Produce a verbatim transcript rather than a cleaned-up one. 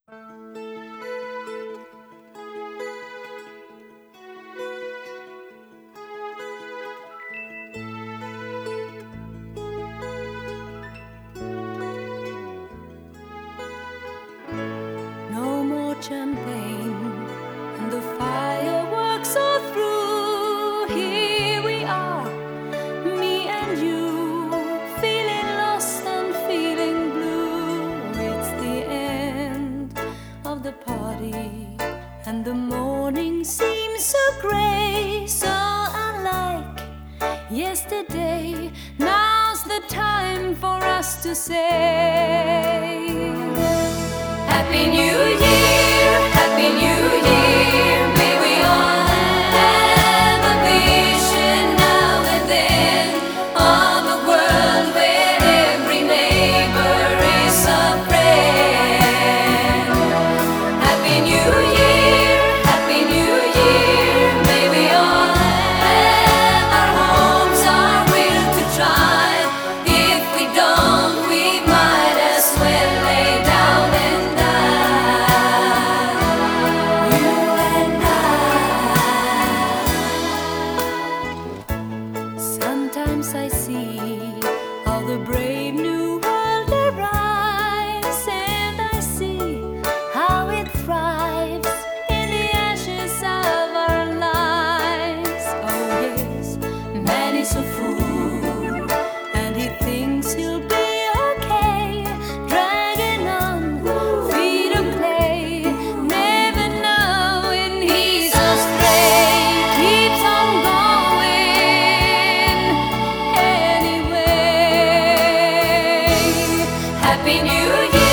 No more champagne, and the fireworks are through. Here we are, me and you, feeling lost and feeling blue. It's the end of the party, and the morning seems so grey, so unlike yesterday. Now's the time for us to say Happy New Year, Happy New Year. May we all have a vision now and then of a world where every neighbor is a friend. Happy New Year, Happy New Year. May we all have our homes, our will to try. If we don't, we might as well lay down and sometimes I see how the brave new world arrives, and I see how it thrives in the ashes of our lives. Oh yes, man is a fool, and he thinks he'll be okay, dragging on feet of clay, never knowing he's astray. Keeps on going anyway. Happy New Year.